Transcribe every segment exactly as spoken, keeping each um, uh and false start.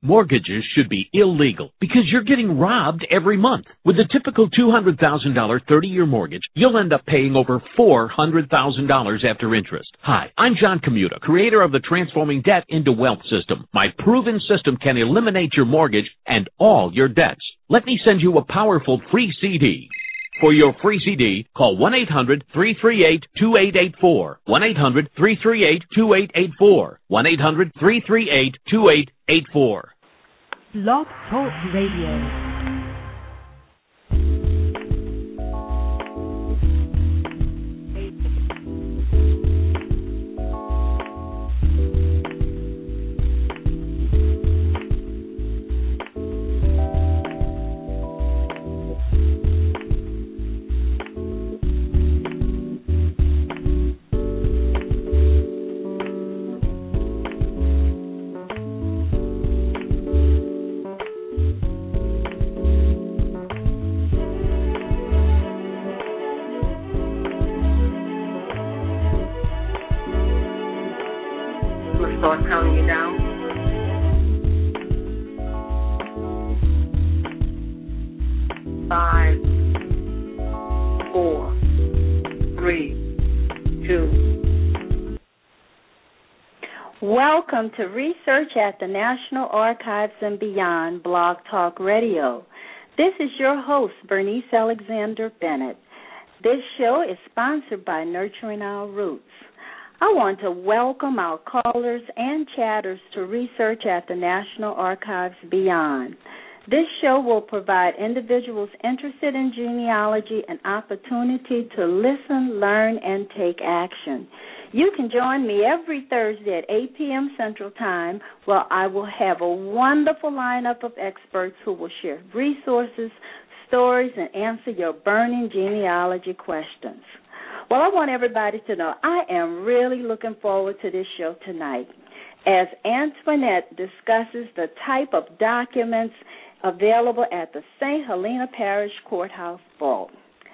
Mortgages should be illegal because you're getting robbed every month. With a typical two hundred thousand dollars thirty-year mortgage, you'll end up paying over four hundred thousand dollars after interest. Hi, I'm John Commuta, creator of the Transforming Debt into Wealth system. My proven system can eliminate your mortgage and all your debts. Let me send you a powerful free C D. For your free C D, call one eight hundred three three eight two eight eight four, one eight hundred three three eight two eight eight four, one eight hundred three three eight two eight eight four. Blog Talk Radio. Start counting you down. Five, four, three, two. Welcome to Research at the National Archives and Beyond, Blog Talk Radio. This is your host, Bernice Alexander Bennett. This show is sponsored by Nurturing Our Roots. I want to welcome our callers and chatters to Research at the National Archives Beyond. This show will provide individuals interested in genealogy an opportunity to listen, learn, and take action. You can join me every Thursday at eight p.m. Central Time, where I will have a wonderful lineup of experts who will share resources, stories, and answer your burning genealogy questions. Well, I want everybody to know I am really looking forward to this show tonight as Antoinette discusses the type of documents available at the Saint Helena Parish Courthouse Vault.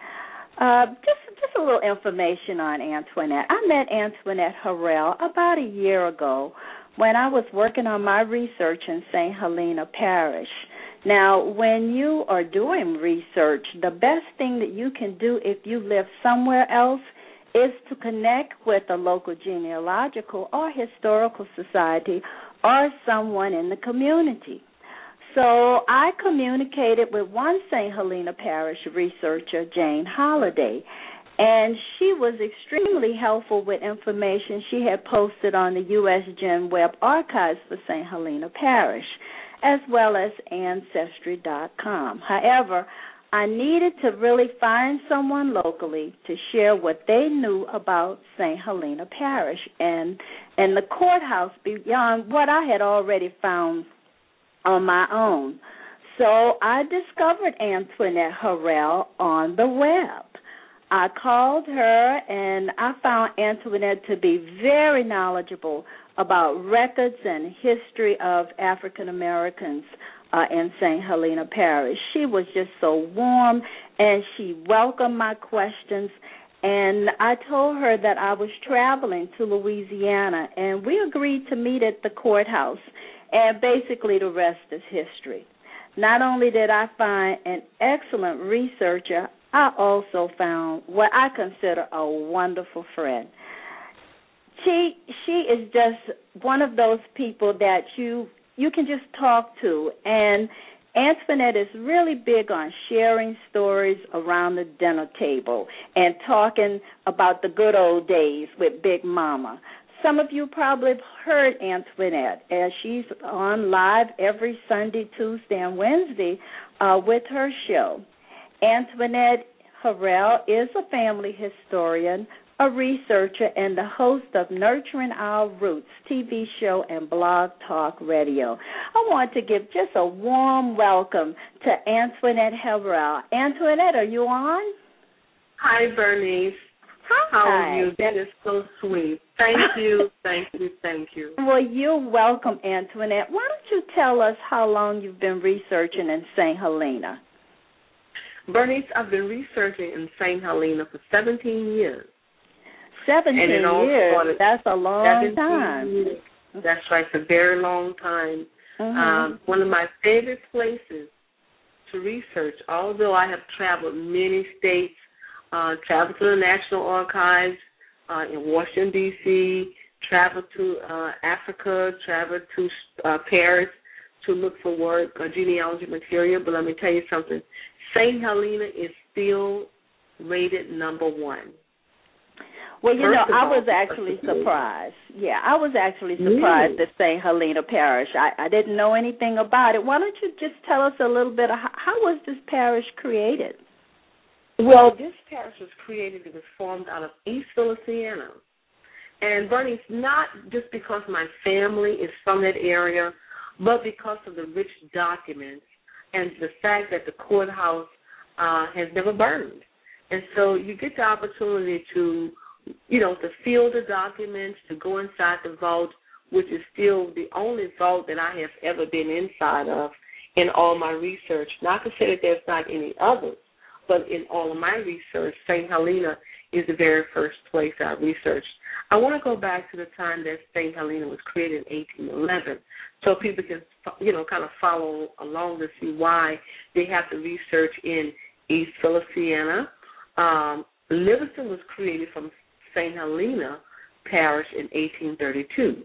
Uh, just, just a little information on Antoinette. I met Antoinette Harrell about a year ago when I was working on my research in Saint Helena Parish. Now, when you are doing research, the best thing that you can do if you live somewhere else is to connect with a local genealogical or historical society or someone in the community. So I communicated with one Saint Helena Parish researcher, Jane Holliday, and she was extremely helpful with information she had posted on the U S Gen Web Archives for Saint Helena Parish, as well as Ancestry dot com. However, I needed to really find someone locally to share what they knew about Saint Helena Parish and, and the courthouse beyond what I had already found on my own. So I discovered Antoinette Harrell on the web. I called her, and I found Antoinette to be very knowledgeable about records and history of African Americans uh, in Saint Helena Parish. She was just so warm, and she welcomed my questions. And I told her that I was traveling to Louisiana, and we agreed to meet at the courthouse. And basically the rest is history. Not only did I find an excellent researcher, I also found what I consider a wonderful friend. She she is just one of those people that you you can just talk to, and Antoinette is really big on sharing stories around the dinner table and talking about the good old days with Big Mama. Some of you probably have heard Antoinette, as she's on live every Sunday, Tuesday, and Wednesday uh, with her show. Antoinette Harrell is a family historian, a researcher, and the host of Nurturing Our Roots T V show and Blog Talk Radio. I want to give just a warm welcome to Antoinette Harrell. Antoinette, are you on? Hi, Bernice. Hi. How are you? That is so sweet. Thank you, thank you, thank you. Well, you're welcome, Antoinette. Why don't you tell us how long you've been researching in Saint Helena? Bernice, I've been researching in Saint Helena for seventeen years. seventeen years? That's a long time. Years. That's right, it's a very long time. Mm-hmm. Um, one of my favorite places to research, although I have traveled many states, uh, traveled to the National Archives uh, in Washington, D C, traveled to uh, Africa, traveled to uh, Paris to look for work, uh, genealogy material, but let me tell you something. Saint Helena is still rated number one. Well, you know, I was actually surprised. Yeah, I was actually surprised at Saint Helena Parish. I, I didn't know anything about it. Why don't you just tell us a little bit of how, how was this parish created? Well, this parish was created, it was formed out of East Feliciana. And, Bernie, it's not just because my family is from that area, but because of the rich documents and the fact that the courthouse uh, has never burned. And so you get the opportunity to, you know, to feel the documents, to go inside the vault, which is still the only vault that I have ever been inside of in all my research. Not to say that there's not any others, but in all of my research, Saint Helena is the very first place I researched. I want to go back to the time that Saint Helena was created in eighteen eleven, so people can, you know, kind of follow along to see why they have to research in East Feliciana. Um, Livingston was created from Saint Helena Parish in eighteen thirty-two.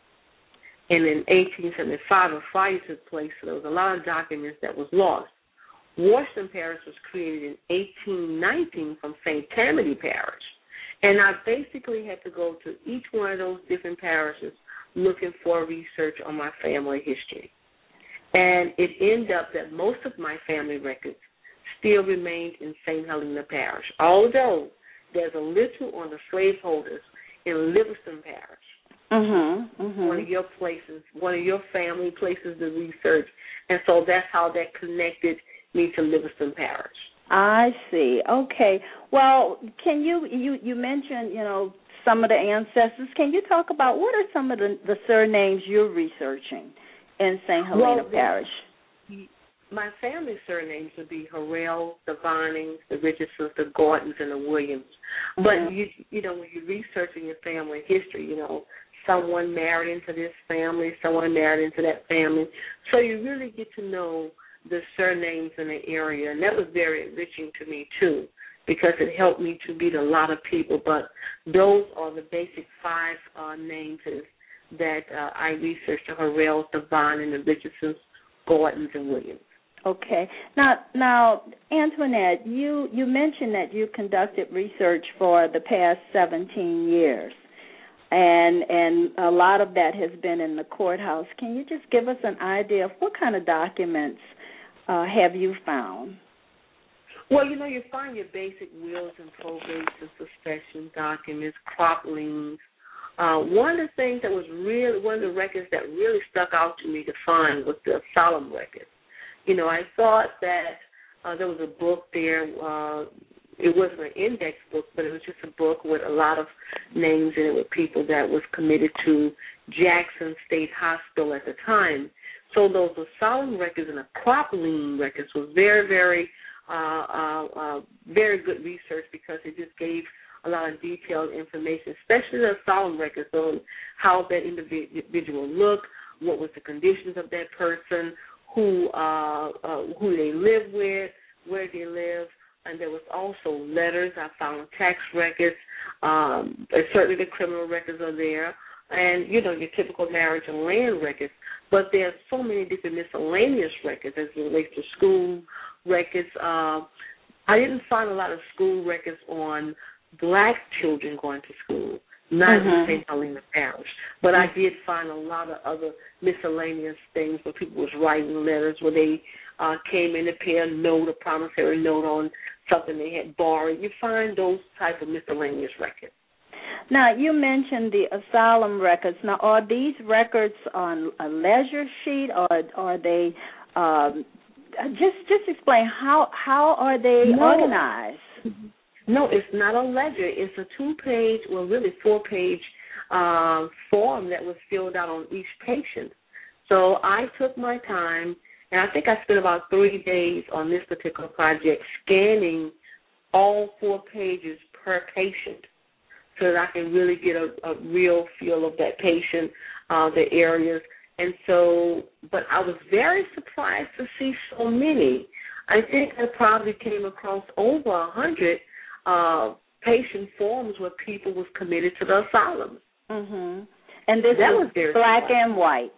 And in eighteen seventy-five, a fire took place, so there was a lot of documents that was lost. Washington Parish was created in eighteen nineteen from Saint Tammany Parish. And I basically had to go to each one of those different parishes looking for research on my family history. And it ended up that most of my family records still remained in Saint Helena Parish, although there's a little on the slaveholders in Livingston Parish. Mm-hmm, mm-hmm. One of your places, one of your family places to research. And so that's how that connected me to Livingston Parish. I see. Okay. Well, can you, you, you mentioned, you know, some of the ancestors. Can you talk about what are some of the, the surnames you're researching in Saint Helena well, Parish? The, my family surnames would be Harrell, the Vinings, the Richardsons, the Gordons, and the Williams. Mm-hmm. But, you you know, when you're researching your family history, you know, someone married into this family, someone married into that family. So you really get to know the surnames in the area, and that was very enriching to me, too, because it helped me to meet a lot of people. But those are the basic five uh, names that uh, I researched: the Harrells, the Vine, and the Richardsons, Gordons, and Williams. Okay. Now, now, Antoinette, you, you mentioned that you conducted research for the past seventeen years, and and a lot of that has been in the courthouse. Can you just give us an idea of what kind of documents uh, have you found? Well, you know, you find your basic wills and probates and succession documents, crop liens. Uh, one of the things that was really, one of the records that really stuck out to me to find was the solemn record. You know, I thought that uh, there was a book there. Uh, it wasn't an index book, but it was just a book with a lot of names in it with people that was committed to Jackson State Hospital at the time. So those solemn records and the crop lien records was very, very Uh, uh, uh, very good research because it just gave a lot of detailed information, especially the solemn records on how that individual looked, what was the conditions of that person, who uh, uh, who they live with, where they live, and there was also letters. I found tax records, um, and certainly the criminal records are there, and, you know, your typical marriage and land records. But there are so many different miscellaneous records as it relates to school records. Uh, I didn't find a lot of school records on black children going to school, not mm-hmm. in Saint Helena Parish. But mm-hmm. I did find a lot of other miscellaneous things where people was writing letters, where they uh, came in to pay a note, a promissory note on something they had borrowed. You find those type of miscellaneous records. Now, you mentioned the asylum records. Now, are these records on a ledger sheet, or are they um, just just explain how how are they no. organized? No, it's not a ledger. It's a two-page, well, really four-page uh, form that was filled out on each patient. So I took my time, and I think I spent about three days on this particular project scanning all four pages per patient, so that I can really get a, a real feel of that patient, uh, the areas. And so, but I was very surprised to see so many. I think I probably came across over a hundred uh, patient forms where people was committed to the asylums. Mhm. And this that was, was very black surprising. and white.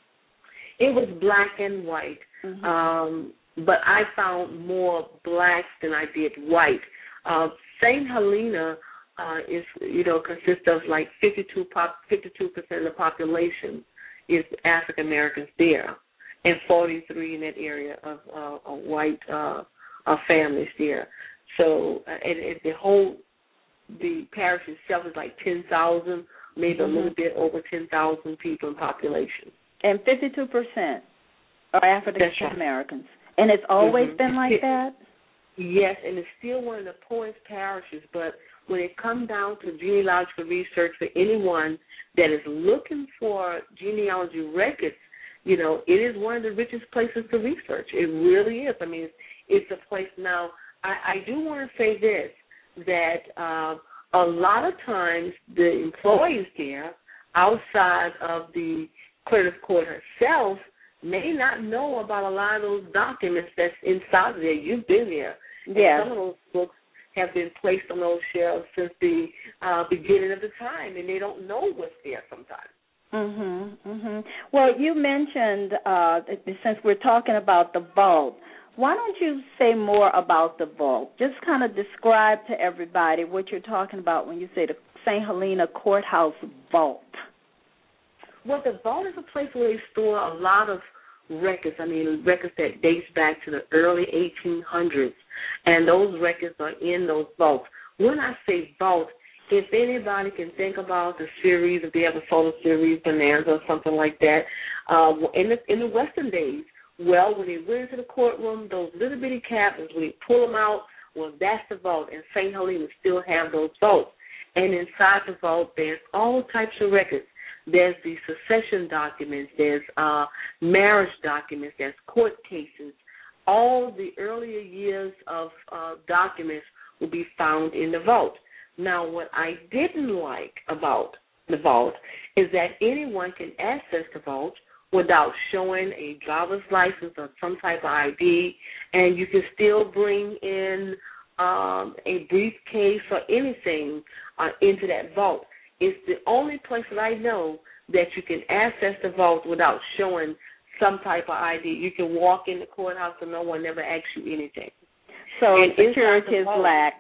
It was black and white, Mm-hmm. um, but I found more blacks than I did white. Uh, Saint Helena uh, is, you know, consists of like fifty-two percent of the population is African Americans there, and forty-three in that area of uh, white uh, uh, families there. So, uh, and, and the whole the parish itself is like ten thousand, maybe mm-hmm. a little bit over ten thousand people in population. And fifty-two percent are African Americans. Right. And it's always mm-hmm. been like that? Yes, and it's still one of the poorest parishes, but when it comes down to genealogical research for anyone that is looking for genealogy records, you know, it is one of the richest places to research. It really is. I mean, it's, it's a place. Now, I, I do want to say this, that uh, a lot of times the employees there, outside of the clerk of court herself, may not know about a lot of those documents that's inside there. You've been there. Yeah. And some of those books have been placed on those shelves since the uh, beginning of the time, and they don't know what's there sometimes. Mhm, mhm. Well, you mentioned uh, since we're talking about the vault, why don't you say more about the vault? Just kind of describe to everybody what you're talking about when you say the Saint Helena Courthouse Vault. Well, the vault is a place where they store a lot of records. I mean, records that dates back to the early eighteen hundreds, and those records are in those vaults. When I say vault, if anybody can think about the series, if they ever saw the series Bonanza or something like that, uh, in the in the Western days, well, when they went into the courtroom, those little bitty cabins, when they pull them out, well, that's the vault, and Saint Helena still have those vaults. And inside the vault, there's all types of records. There's the succession documents, there's uh, marriage documents, there's court cases. All the earlier years of uh, documents will be found in the vault. Now, what I didn't like about the vault is that anyone can access the vault without showing a driver's license or some type of I D, and you can still bring in um, a briefcase or anything uh, into that vault. It's the only place that I know that you can access the vault without showing some type of I D. You can walk in the courthouse and no one never asks you anything. So and security is lax.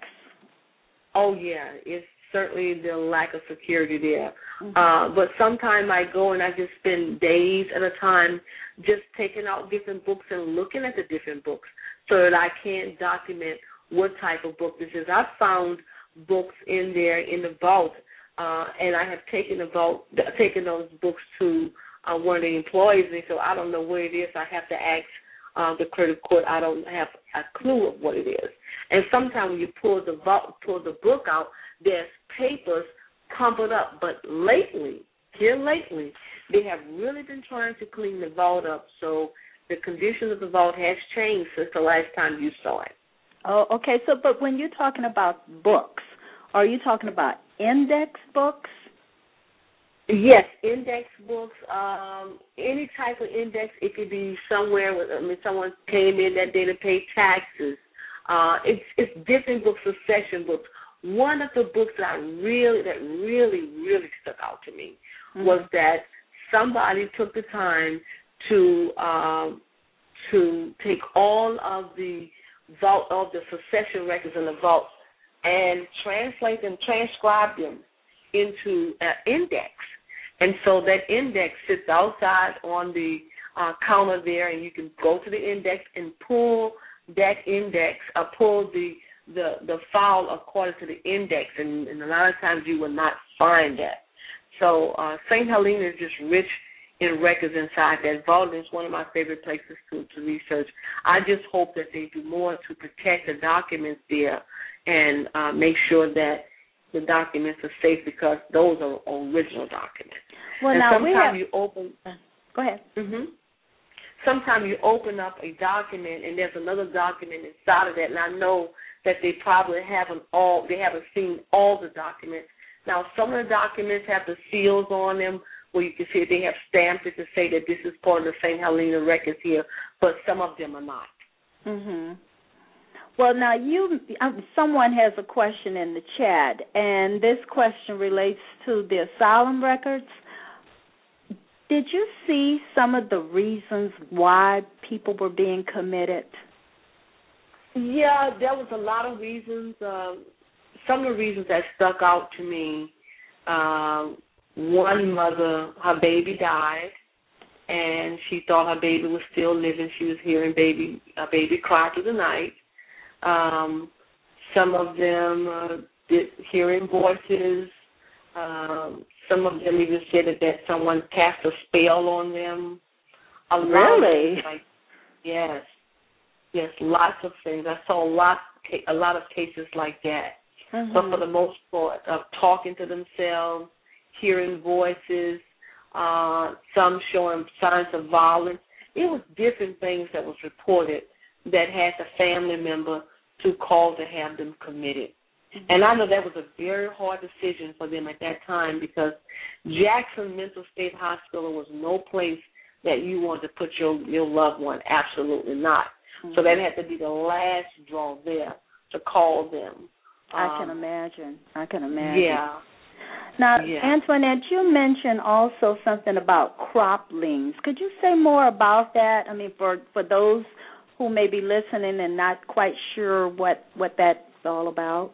Oh, yeah, it's certainly the lack of security there. Mm-hmm. Uh, but sometimes I go and I just spend days at a time just taking out different books and looking at the different books so that I can document what type of book this is. I've found books in there in the vault, uh, and I have taken the vault, taken those books to uh, one of the employees, and so I don't know where it is. I have to ask uh, the clerk of court. I don't have a clue of what it is. And sometimes when you pull the vault, pull the book out, there's papers crumpled up. But lately, here lately, they have really been trying to clean the vault up. So the condition of the vault has changed since the last time you saw it. Oh, okay. So, but when you're talking about books, are you talking about index books? Yes, index books, um, any type of index. It could be somewhere with, I mean, someone came in that day to pay taxes. Uh, it's it's different books, succession books. One of the books that I really, that really, really stuck out to me mm-hmm. was that somebody took the time to um, to take all of the vault of the succession records in the vault and translate them, transcribe them into an index. And so that index sits outside on the uh, counter there, and you can go to the index and pull that index, or pull the, the, the file according to the index, and, and a lot of times you will not find that. So uh, Saint Helena is just rich in records inside that vault. It's one of my favorite places to, to research. I just hope that they do more to protect the documents there and uh, make sure that the documents are safe, because those are original documents. Well, and now sometimes we have... you open. Go ahead. Mm-hmm. Sometimes you open up a document and there's another document inside of that, and I know that they probably haven't all. They haven't seen all the documents. Now, some of the documents have the seals on them, where you can see they have stamped it to say that this is part of the Saint Helena records here, but some of them are not. Mhm. Well, now you, um, someone has a question in the chat, and this question relates to the asylum records. Did you see some of the reasons why people were being committed? Yeah, there was a lot of reasons. Uh, some of the reasons that stuck out to me, uh, one mother, her baby died, and she thought her baby was still living. She was hearing baby, a baby cry through the night. Um, some of them uh, did hearing voices. Um, some of them even said that, that someone cast a spell on them. A really? Like, yes. Yes, lots of things. I saw a lot, a lot of cases like that. Mm-hmm. But for the most part, of talking to themselves, hearing voices, uh, some showing signs of violence. It was different things that was reported that had the family member to call to have them committed. Mm-hmm. And I know that was a very hard decision for them at that time because Jackson Mental State Hospital was no place that you wanted to put your, your loved one. Absolutely not. Mm-hmm. So that had to be the last draw there to call them. I um, can imagine. I can imagine. Yeah. Now, yeah. Antoinette, you mentioned also something about crop liens. Could you say more about that? I mean, for, for those who may be listening and not quite sure what, what that's all about.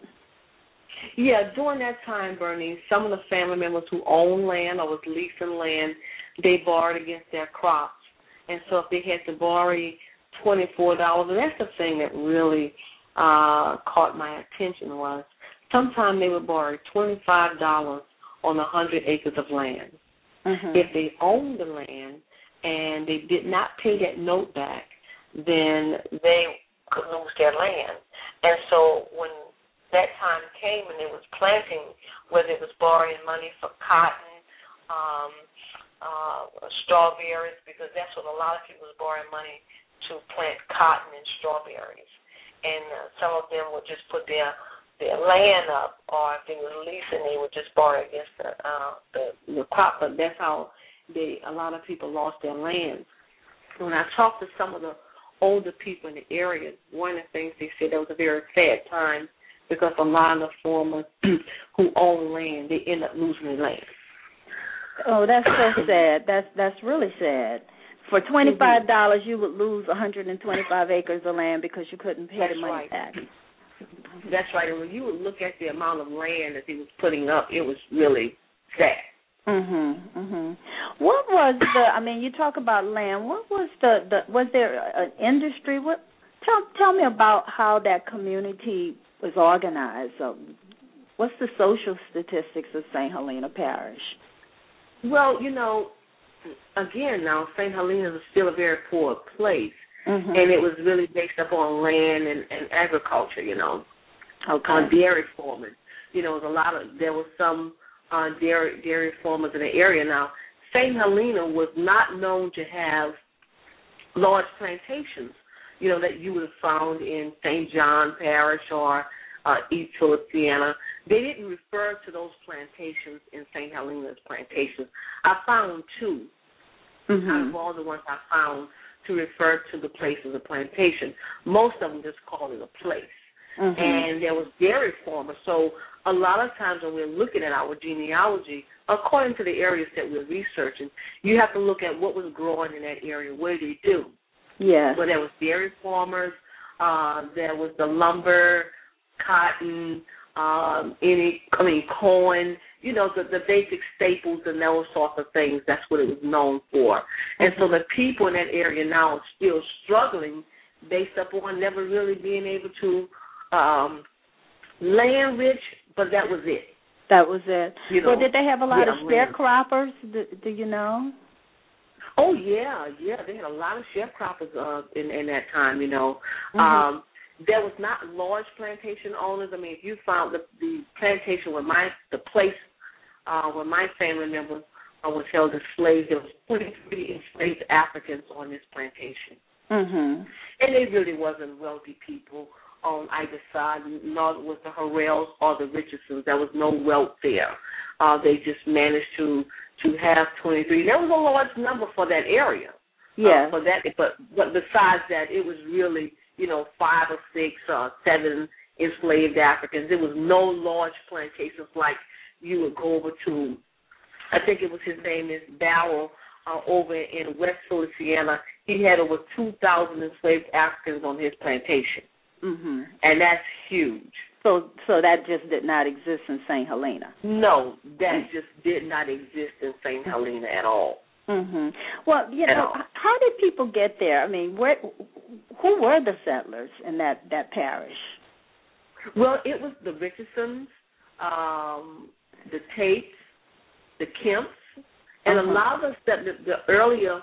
Yeah, during that time, Bernie, some of the family members who owned land or was leasing land, they borrowed against their crops. And so if they had to borrow twenty-four dollars, and that's the thing that really uh, caught my attention was sometimes they would borrow twenty-five dollars on one hundred acres of land. Mm-hmm. If they owned the land and they did not pay that note back, then they could lose their land. And so when that time came and it was planting, whether it was borrowing money for cotton, um, uh, strawberries, because that's what a lot of people was borrowing money to plant cotton and strawberries. And uh, some of them would just put their their land up, or if they were leasing, they would just borrow against the uh, the, the crop. But that's how they a lot of people lost their land. When I talked to some of the older people in the area, one of the things they said that was a very sad time because a lot of the farmers who own land, they end up losing their land. Oh, that's so sad. That's that's really sad. For twenty-five dollars, you would lose one hundred twenty-five acres of land because you couldn't pay that's the money right. back. That's right. And when you would look at the amount of land that he was putting up, it was really sad. Mhm. Mhm. What was the? I mean, you talk about land. What was the? the was there an industry? What? Tell tell me about how that community was organized. Um, what's the social statistics of Saint Helena Parish? Well, you know, again, now Saint Helena is still a very poor place, mm-hmm. and it was really based upon land and, and agriculture. You know, okay. on dairy farming. You know, there was a lot of there was some uh, dairy dairy farmers in the area. Now, Saint Helena was not known to have large plantations. You know, that you would have found in Saint John Parish or uh, East Feliciana. They didn't refer to those plantations in Saint Helena's plantations. I found two mm-hmm. out of all the ones I found to refer to the place as a plantation. Most of them just called it a place. Mm-hmm. And there was dairy farmers. So a lot of times when we're looking at our genealogy, according to the areas that we're researching, you have to look at what was growing in that area. What did they do? Yes. Well, there was dairy farmers. Uh, there was the lumber, cotton, um, any, I mean, corn, you know, the, the basic staples and those sorts of things. That's what it was known for. And so the people in that area now are still struggling based upon never really being able to um, land rich, but that was it. That was it. You know, well, did they have a lot yeah, of sharecroppers? Do, do you know? Oh, yeah, yeah. They had a lot of sharecroppers uh, in, in that time, you know. Mm-hmm. Um, there was not large plantation owners. I mean, if you found the, the plantation where my, the place uh, where my family members uh, was held as slaves, there was twenty-three enslaved Africans on this plantation. Mm-hmm. And they really wasn't wealthy people on either side, nor was the Harrells or the Richardsons. There was no wealth there. Uh, they just managed to to have twenty-three. There was a large number for that area. Yeah. Uh, for that, but but besides that, it was really, you know, five or six or seven enslaved Africans. There was no large plantations like you would go over to. I think it was his name is Barrow uh, over in West Feliciana. He had over two thousand enslaved Africans on his plantation, mm-hmm. and that's huge. So, so that just did not exist in Saint Helena. No, that just did not exist in Saint Helena at all. Mm-hmm. Well, you know, how did people get there? I mean, where, who were the settlers in that, that parish? Well, it was the Richardsons, um, the Tates, the Kemps, and uh-huh. a lot of the, the, the earlier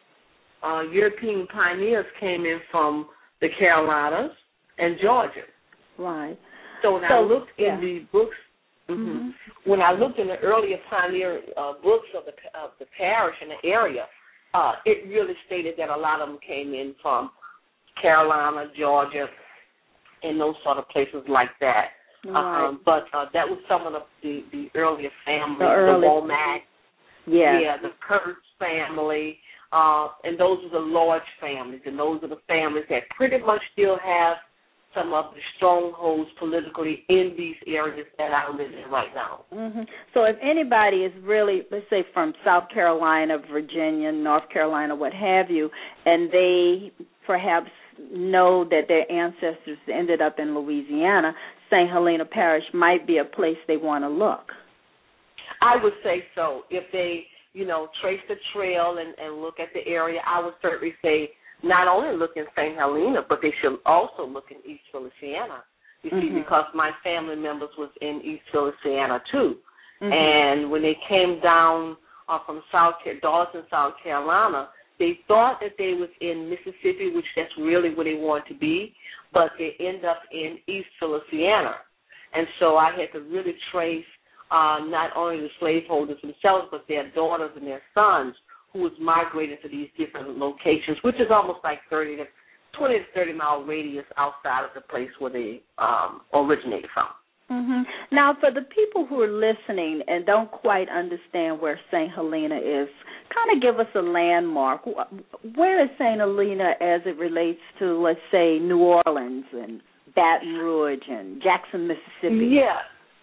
uh, European pioneers came in from the Carolinas and Georgia. Right. So when so, I looked yeah. in the books, mm-hmm, mm-hmm. when I looked in the earlier pioneer uh, books of the of the parish and the area, uh, it really stated that a lot of them came in from Carolina, Georgia, and those sort of places like that. Right. Um, but uh, that was some of the, the, the earlier families, the, early, the Womack, yeah. yeah, the Kurtz family, uh, and those are the large families, and those are the families that pretty much still have some of the strongholds politically in these areas that I live in right now. Mm-hmm. So if anybody is really, let's say, from South Carolina, Virginia, North Carolina, what have you, and they perhaps know that their ancestors ended up in Louisiana, Saint Helena Parish might be a place they want to look. I would say so. If they, you know, trace the trail and, and look at the area, I would certainly say not only look in Saint Helena, but they should also look in East Feliciana. You mm-hmm. see, because my family members was in East Feliciana too. Mm-hmm. And when they came down uh, from South Dawson, South Carolina, they thought that they was in Mississippi, which that's really where they wanted to be, but they end up in East Feliciana. And so I had to really trace uh, not only the slaveholders themselves, but their daughters and their sons, who was migrating to these different locations, which is almost like thirty to twenty to thirty mile radius outside of the place where they um, originated from. Mm-hmm. Now, for the people who are listening and don't quite understand where Saint Helena is, kind of give us a landmark. Where is Saint Helena as it relates to, let's say, New Orleans and Baton Rouge and Jackson, Mississippi? Yeah,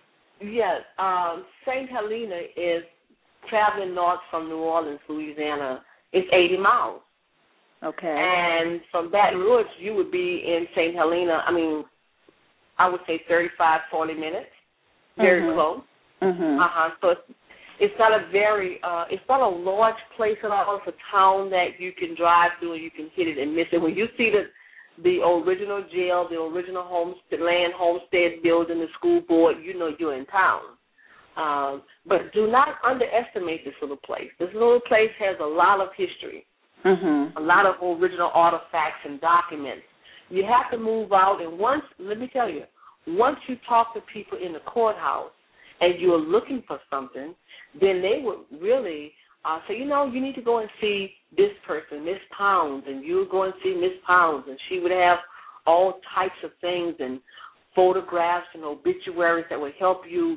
yeah. Um, Saint Helena is traveling north from New Orleans, Louisiana. It's eighty miles. Okay. And from Baton Rouge, you would be in Saint Helena, I mean, I would say thirty-five, forty minutes, very mm-hmm. close. Mm-hmm. Uh-huh. So it's, it's not a very, uh, it's not a large place at all. It's a town that you can drive through and you can hit it and miss it. When you see the the original jail, the original homestead, land homestead building, the school board, you know you're in town. Um, but do not underestimate this little place. This little place has a lot of history, mm-hmm. a lot of original artifacts and documents. You have to move out, and once, let me tell you, once you talk to people in the courthouse and you're looking for something, then they would really uh, say, you know, you need to go and see this person, Miss Pounds, and you go and see Miss Pounds, and she would have all types of things and photographs and obituaries that would help you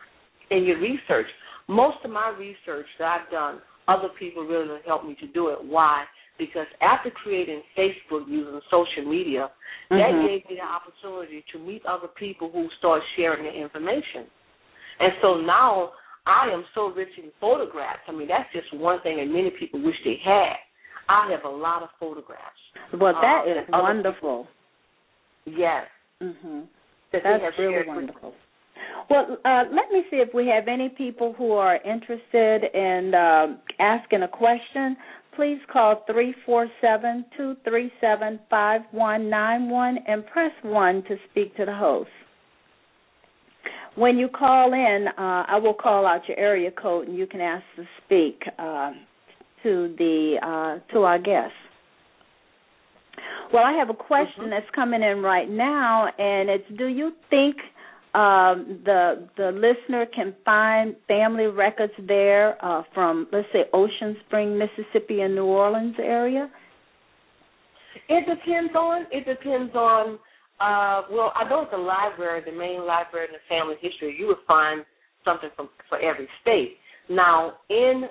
in your research. Most of my research that I've done, other people really helped me to do it. Why? Because after creating Facebook using social media, mm-hmm. that gave me the opportunity to meet other people who start sharing their information. And so now I am so rich in photographs. I mean, that's just one thing that many people wish they had. I have a lot of photographs. Well, that um, is wonderful. People, yes. Mm-hmm. That that's really wonderful. With, Well, uh, let me see if we have any people who are interested in uh, asking a question. Please call three four seven, two three seven, five one nine one and press one to speak to the host. When you call in, uh, I will call out your area code and you can ask to speak uh, to the uh, to our guests. Well, I have a question mm-hmm. that's coming in right now, and it's: do you think Um, the the listener can find family records there uh, from, let's say, Ocean Spring, Mississippi, and New Orleans area? It depends on, it depends on, uh, well, I know at the library, the main library in the family history, you would find something from for every state. Now, in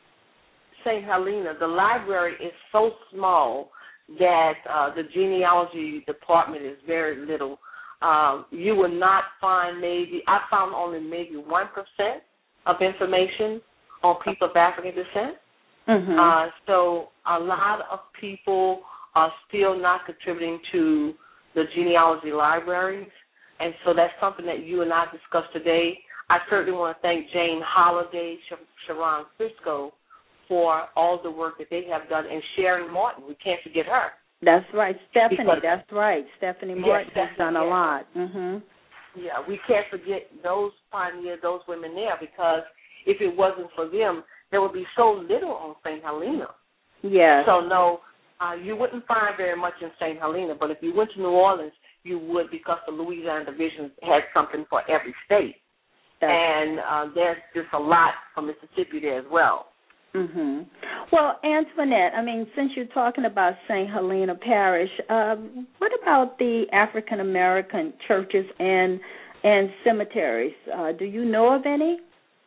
Saint Helena, the library is so small that uh, the genealogy department is very little. Um, you will not find maybe, I found only maybe one percent of information on people of African descent. Mm-hmm. Uh, so a lot of people are still not contributing to the genealogy libraries, and so that's something that you and I discussed today. I certainly want to thank Jane Holiday, Sharon Frisco, for all the work that they have done, and Sharon Martin. We can't forget her. That's right. Stephanie, because, that's right. Stephanie Martin yes, has done a yeah. lot. Mm-hmm. Yeah, we can't forget those pioneers, those women there, because if it wasn't for them, there would be so little on Saint Helena. Yes. So, no, uh, you wouldn't find very much in Saint Helena, but if you went to New Orleans, you would, because the Louisiana Division had something for every state. That's and uh, there's just a lot from Mississippi there as well. Mhm. Well, Antoinette, I mean, since you're talking about Saint Helena Parish, um, what about the African American churches and and cemeteries? Uh, do you know of any?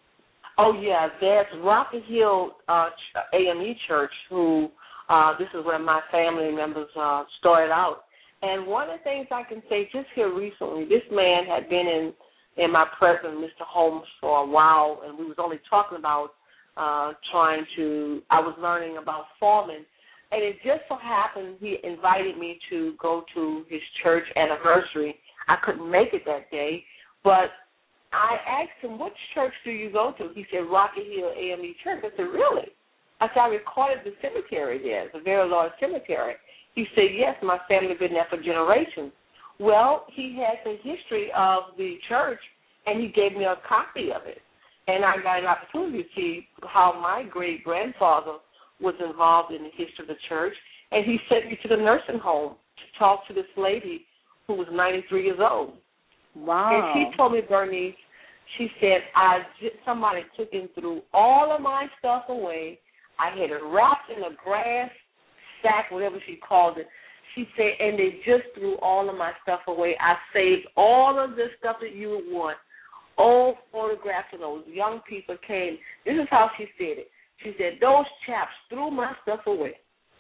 Oh yeah, there's Rocky Hill uh, A M E Church, who uh, this is where my family members uh, started out. And one of the things I can say, just here recently, this man had been in in my presence, Mister Holmes, for a while, and we was only talking about. Uh, trying to, I was learning about farming, and it just so happened he invited me to go to his church anniversary. I couldn't make it that day, but I asked him, which church do you go to? He said, Rocky Hill A M E Church. I said, really? I said, I recorded the cemetery there. It's a very large cemetery. He said, yes, my family been there for generations. Well, he has a history of the church, and he gave me a copy of it. And I got an opportunity to see how my great-grandfather was involved in the history of the church. And he sent me to the nursing home to talk to this lady who was ninety-three years old. Wow. And she told me, Bernice, she said, I just, somebody took him through all of my stuff away. I had it wrapped in a grass sack, whatever she called it. She said, and they just threw all of my stuff away. I saved all of the stuff that you would want. Old photographs of those young people came. This is how she said it. She said, those chaps threw my stuff away.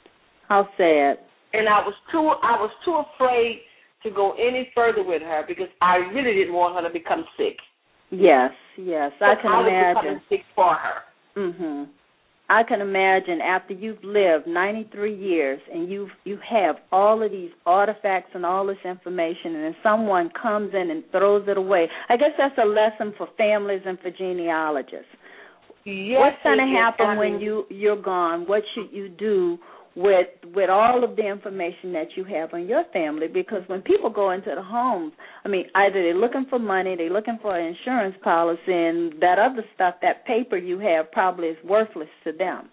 How sad. And I was too I was too afraid to go any further with her because I really didn't want her to become sick. Yes, yes, I can I imagine. was becoming sick for her. Mhm. I can imagine after you've lived ninety-three years and you you have all of these artifacts and all this information, and then someone comes in and throws it away. I guess that's a lesson for families and for genealogists. Yes, What's going to happen I mean, when you you're gone? What should you do with with all of the information that you have on your family? Because when people go into the homes, I mean, either they're looking for money, they're looking for an insurance policy, and that other stuff, that paper you have probably is worthless to them.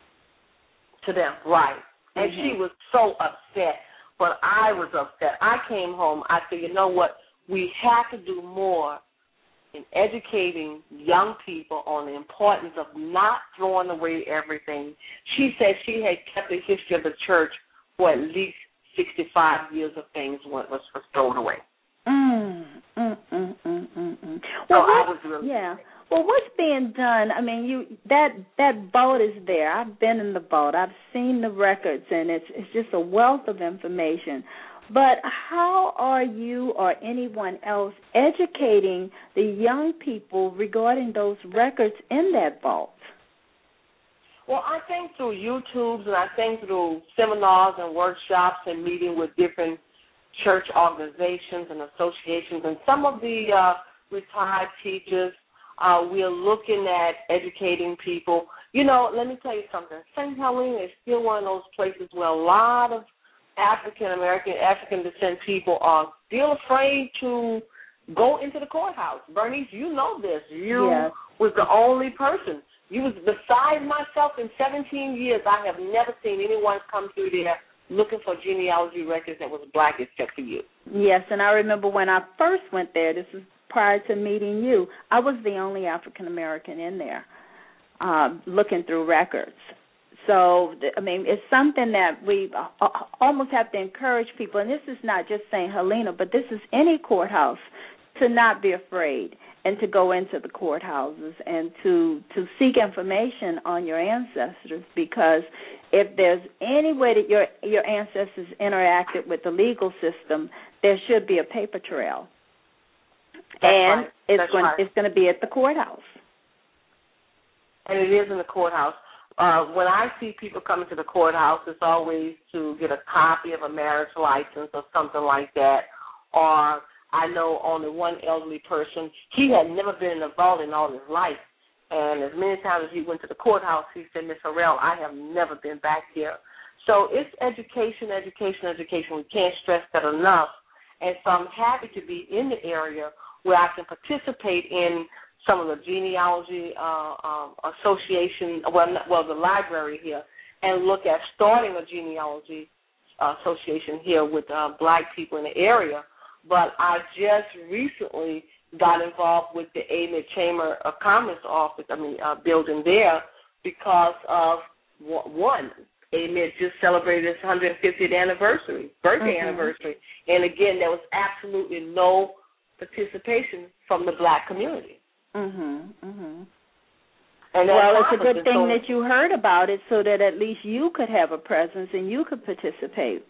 To them, right. And Mm-hmm. she was so upset, but I was upset. I came home, I said, you know what, we have to do more in educating young people on the importance of not throwing away everything. She said she had kept the history of the church for at least sixty-five years of things when it was thrown away. Mm, mm, mm, mm, mm, mm. So Well, I what, was really yeah. Well, what's being done? I mean, you that that boat is there. I've been in the boat. I've seen the records, and it's it's just a wealth of information. But how are you or anyone else educating the young people regarding those records in that vault? Well, I think through YouTubes and I think through seminars and workshops and meeting with different church organizations and associations and some of the uh, retired teachers, uh, we're looking at educating people. You know, let me tell you something. Saint Helena is still one of those places where a lot of African-American, African descent people are still afraid to go into the courthouse. Bernice, you know this. You yes. was the only person. You was, besides myself, in seventeen years, I have never seen anyone come through there looking for genealogy records that was black except for you. Yes, and I remember when I first went there, this was prior to meeting you, I was the only African-American in there uh, looking through records. So, I mean, it's something that we almost have to encourage people, and this is not just Saint Helena, but this is any courthouse, to not be afraid and to go into the courthouses and to to seek information on your ancestors, because if there's any way that your your ancestors interacted with the legal system, there should be a paper trail. That's and right. it's That's going right. it's going to be at the courthouse. And it is in the courthouse. Uh, when I see people coming to the courthouse, it's always to get a copy of a marriage license or something like that. Or I know only one elderly person, he had never been involved in all his life. And as many times as he went to the courthouse, he said, Miss Harrell, I have never been back here. So it's education, education, education. We can't stress that enough. And so I'm happy to be in the area where I can participate in some of the genealogy uh, um, association, well, well, the library here, and look at starting a genealogy uh, association here with uh, black people in the area. But I just recently got involved with the A M E D Chamber of Commerce office, I mean, uh, building there, because of one, A M E D just celebrated its one hundred fiftieth anniversary, birthday mm-hmm. anniversary, and again, there was absolutely no participation from the black community. Mhm, mhm. And well, it's a good thing so, that you heard about it, so that at least you could have a presence and you could participate.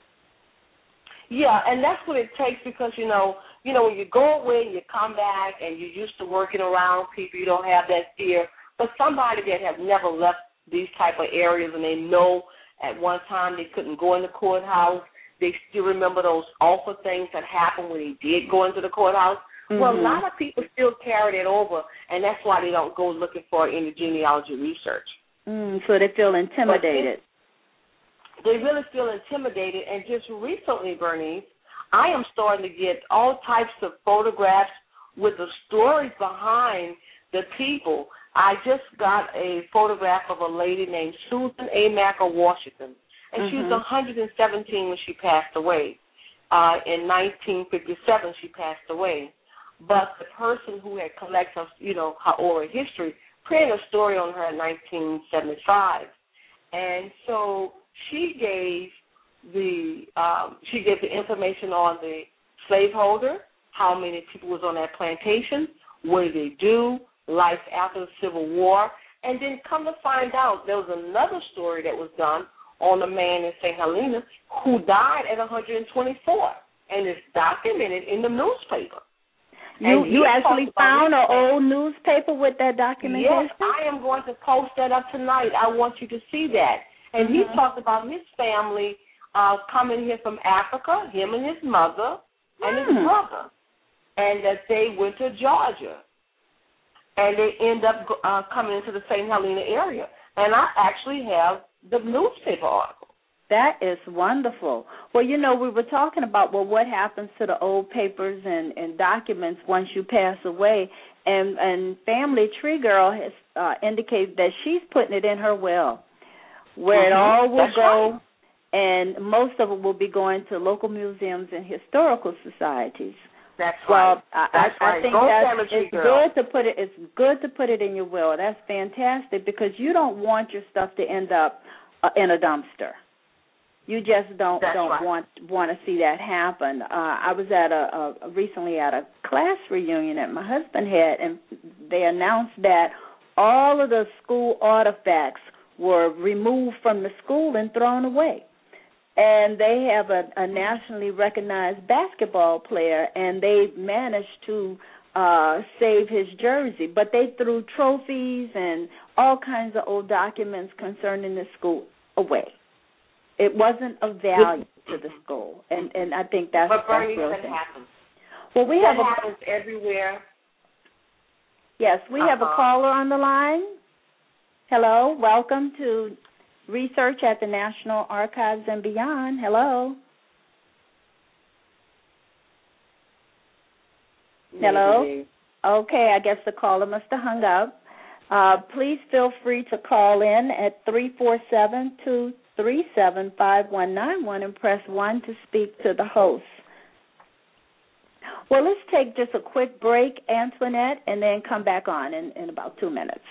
Yeah, and that's what it takes, because you know, you know, when you go away and you come back and you're used to working around people, you don't have that fear. But somebody that have never left these type of areas and they know at one time they couldn't go in the courthouse, they still remember those awful things that happened when they did go into the courthouse. Mm-hmm. Well, a lot of people still carry that over, and that's why they don't go looking for it in the genealogy research. Mm, so they feel intimidated. They really feel intimidated, and just recently, Bernice, I am starting to get all types of photographs with the stories behind the people. I just got a photograph of a lady named Susan A. Macker Washington, and mm-hmm. she was one hundred seventeen when she passed away. Uh, in nineteen fifty-seven, she passed away. But the person who had collected, you know, her oral history created a story on her in nineteen seventy-five. And so she gave the um, she gave the information on the slaveholder, how many people was on that plantation, what did they do, life after the Civil War, and then come to find out there was another story that was done on a man in Saint Helena who died at one hundred twenty-four, and it's documented in the newspaper. You you actually found an old newspaper with that documentation? Yes, I am going to post that up tonight. I want you to see that. And mm-hmm. he talked about his family uh, coming here from Africa, him and his mother and mm. his brother, and that they went to Georgia. And they end up uh, coming into the Saint Helena area. And I actually have the newspaper article. That is wonderful. Well, you know, we were talking about, well, what happens to the old papers and, and documents once you pass away. And, and Family Tree Girl has uh, indicated that she's putting it in her will, where mm-hmm. it all will That's go, right. and most of it will be going to local museums and historical societies. That's well, right. I, That's I, right. I think Go that's it's girl. good to put it. It's good to put it in your will. That's fantastic, because you don't want your stuff to end up uh, in a dumpster. You just don't That's don't right. want want to see that happen. Uh, I was at a, a recently at a class reunion that my husband had, and they announced that all of the school artifacts were removed from the school and thrown away. And they have a, a nationally recognized basketball player, and they managed to uh, save his jersey. But they threw trophies and all kinds of old documents concerning the school away. It wasn't of value to the school, and, and I think that's But Bernie, that's real that thing. happens. Well, we that have a, happens everywhere. Yes, we uh-huh. have a caller on the line. Hello, welcome to Research at the National Archives and Beyond. Hello. Maybe. Hello. Okay, I guess the caller must have hung up. Uh, please feel free to call in at three four seven, two three seven, five one nine one and press one to speak to the host. Well, let's take just a quick break, Antoinette, and then come back on in, in about two minutes.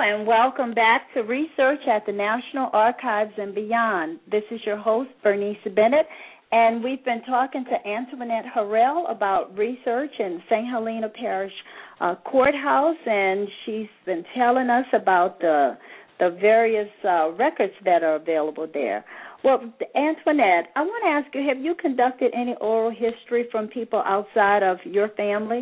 and welcome back to Research at the National Archives and Beyond. This is your host, Bernice Bennett, and we've been talking to Antoinette Harrell about research in Saint Helena Parish uh, Courthouse, and she's been telling us about the the various uh, records that are available there. Well, Antoinette, I want to ask you, have you conducted any oral history from people outside of your family?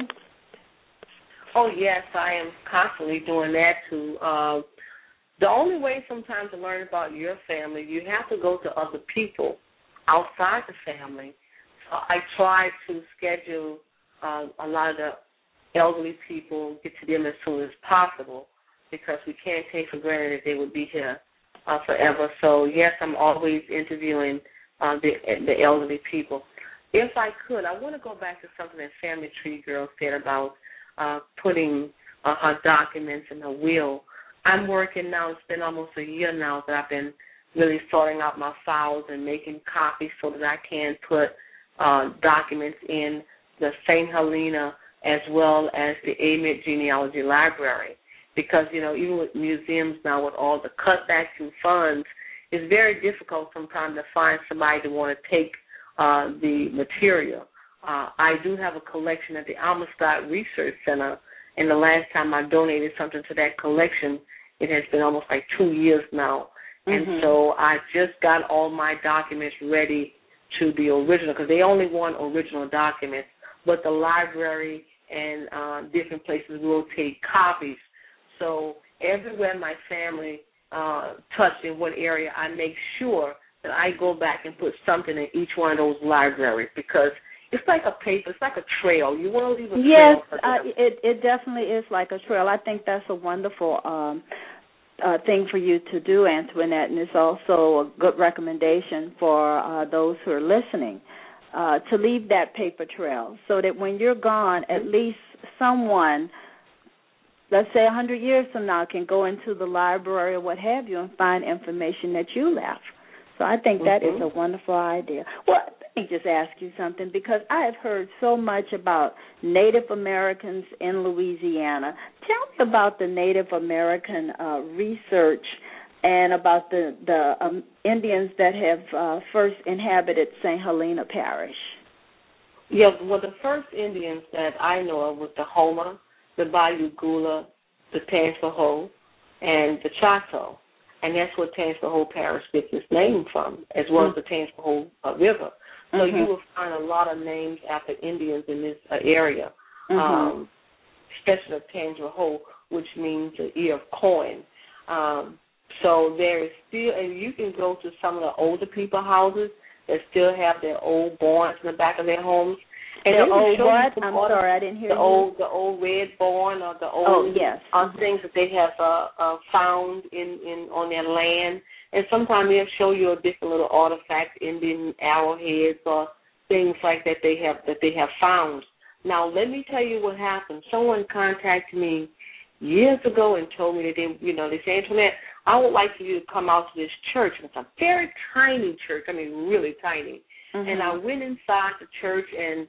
Oh, yes, I am constantly doing that too. Uh, the only way sometimes to learn about your family, you have to go to other people outside the family. So I try to schedule uh, a lot of the elderly people, get to them as soon as possible, because we can't take for granted that they would be here uh, forever. So, yes, I'm always interviewing uh, the, the elderly people. If I could, I want to go back to something that Family Tree Girl said about uh, putting uh, her documents in her will. I'm working now, it's been almost a year now that I've been really sorting out my files and making copies so that I can put uh, documents in the Saint Helena as well as the A M I T Genealogy Library. Because, you know, even with museums now with all the cutbacks in funds, it's very difficult sometimes to find somebody to want to take uh, the material. Uh, I do have a collection at the Amistad Research Center, and the last time I donated something to that collection, it has been almost like two years now. Mm-hmm. And so I just got all my documents ready to be original, because they only want original documents, but the library and uh, different places will take copies. So everywhere my family uh, touched in what area, I make sure that I go back and put something in each one of those libraries, because it's like a paper, it's like a trail. You want to leave a trail. Yes, uh, it, it definitely is like a trail. I think that's a wonderful um, uh, thing for you to do, Antoinette, and it's also a good recommendation for uh, those who are listening uh, to leave that paper trail, so that when you're gone, at least someone, let's say a hundred years from now, can go into the library or what have you and find information that you left. So I think that mm-hmm. is a wonderful idea. Well, let me just ask you something, because I have heard so much about Native Americans in Louisiana. Tell me about the Native American uh, research and about the, the um, Indians that have uh, first inhabited Saint Helena Parish. Yeah, well, the first Indians that I know of was the Houma, the Bayou Gula, the Tangipahoa, and the Choctaw. And that's where Tangipahoa Parish gets its name from, as well mm-hmm. as the Tangipahoa uh, River. So mm-hmm. you will find a lot of names after Indians in this uh, area, mm-hmm. um, especially the Tangipahoa, which means the ear of corn. Um, so there is still, and you can go to some of the older people houses that still have their old barns in the back of their homes. And the old what? I'm sorry, I didn't hear the you. Old, the old red barn, or the old oh, yes. uh, things that they have uh, uh, found in, in on their land. And sometimes they'll show you a different little artifact, Indian arrowheads or things like that they have that they have found. Now, let me tell you what happened. Someone contacted me years ago and told me that they, you know, they said, Antoinette, I would like for you to come out to this church. And it's a very tiny church. I mean, really tiny. Mm-hmm. And I went inside the church, and